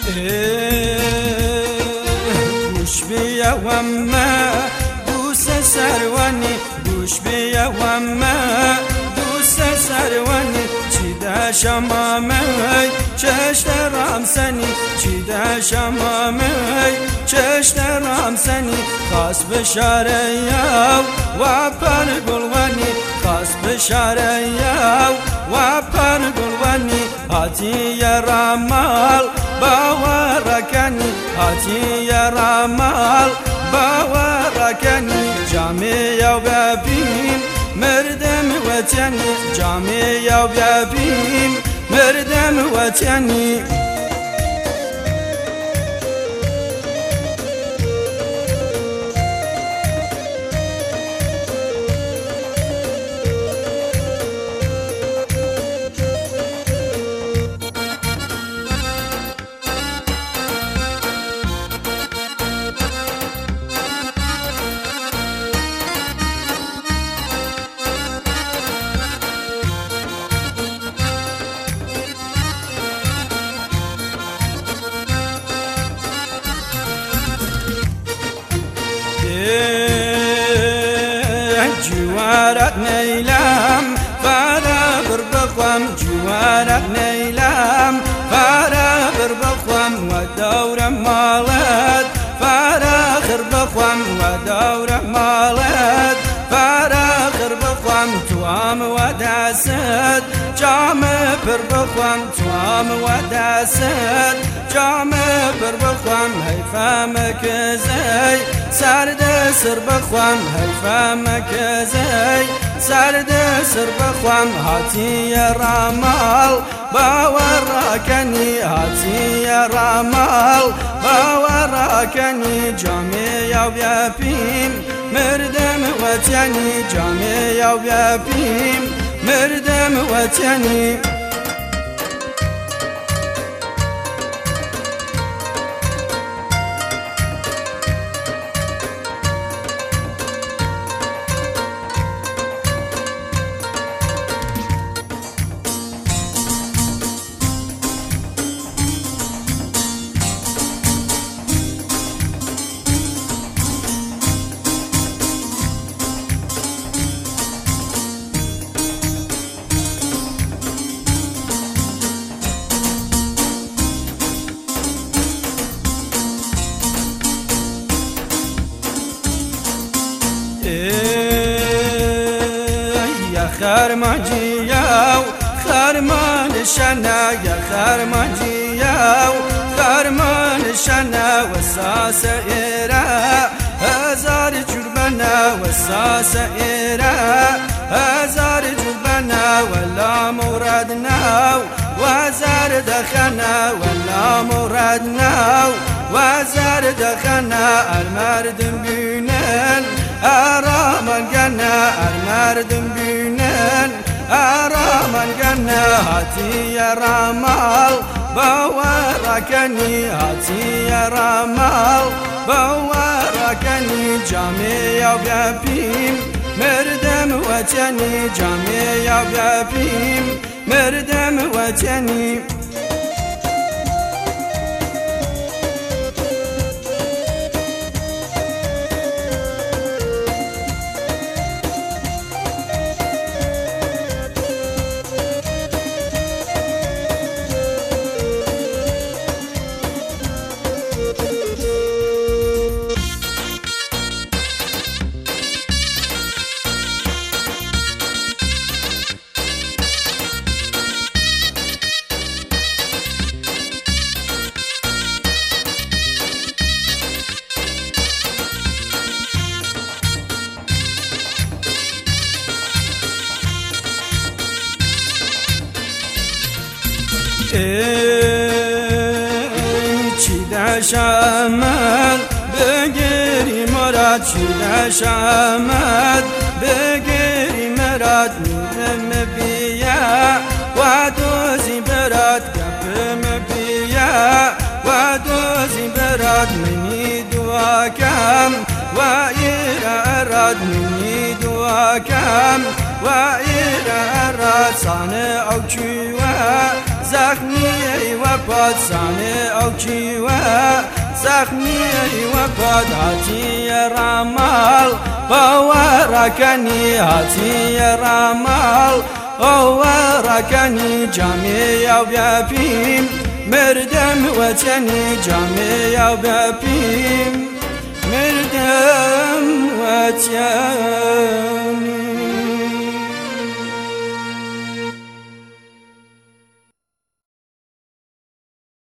گوش بیا وما دوست سروانی گوش بیا وما دوست سروانی چی ده شمامه چشت رامسنی چی ده شمامه چشت رامسنی خاص بشاره یاو و پر گلوانی خاص بشاره یاو و پر گلوانی هاتی رامال باورکنی هاتی رامال باورکنی جامعه و ببین مردم وطنی جامعه و ببین مردم وطنی جوارت نیلم فارا بر بخوام جوارت نیلم فارا بر بخوام و دور مالت فارا خر بخوام و دور مالت فارا خر بخوام توام و دست جام پر بخوام توام و دست جام پر بخوام حیفا مکزی سرد سر بخوام حیفا مکزی سرد سر بخوام هاتی رامال باورکنی هاتی رامال باورکنی جامعه و بیپیم مردم وطنی جامعه و بیپیم مردم وطنی يا خرمانجياو خرمان شنا يا خرمانجياو خرمان شنا وساس إيرا هزار جربنا وساس إيرا هزار جربنا ولا مرادنا وزار دخنا ولا مرادنا وزار دخنا المردم بينن أرامان جنا المردم بينن أرامان جنا هاتي رامال باوركني هاتي رامال باوركني جامعه وبيبيم مردم وطني جامعه وبيبيم مردم وطني چیده شامد بگیری مراد چیده شامد بگیری مراد میرم بیا و دوزی براد گپم بیا و دوزی براد منی دعا کم و ایراد منی دعا کم و ایراد سانه او چیوه زخمی و پادسانه او کیوه زخمی و پاداتی رامال باورکنی هاتی رامال باورکنی جامی او بیابیم مردم وطنی جامی او بیابیم مردم وطن